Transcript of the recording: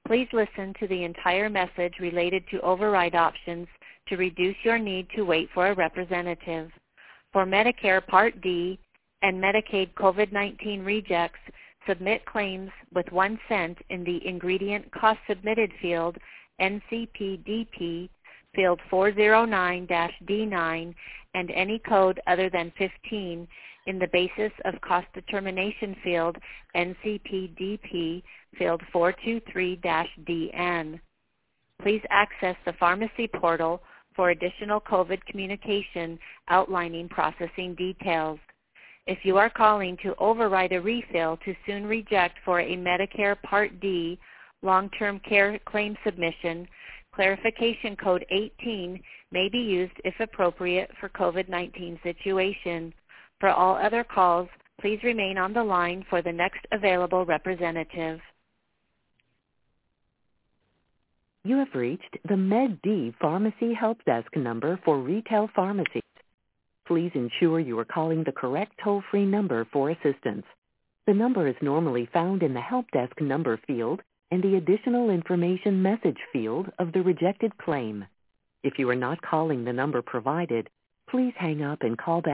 Please listen to the entire message related to override options to reduce your need to wait for a representative. For Medicare Part D and Medicaid COVID-19 rejects, submit claims with 1 cent in the Ingredient Cost Submitted field, NCPDP, field 409-D9, and any code other than 15 in the Basis of Cost Determination field, NCPDP, field 423-DN. Please access the pharmacy portal for additional COVID communication outlining processing details. If you are calling to override a refill to soon reject for a Medicare Part D long-term care claim submission, clarification code 18 may be used if appropriate for COVID-19 situation. For all other calls, please remain on the line for the next available representative. You have reached the MedD Pharmacy Help Desk number for retail pharmacies. Please ensure you are calling the correct toll-free number for assistance. The number is normally found in the Help Desk number field and the additional information message field of the rejected claim. If you are not calling the number provided, please hang up and call back.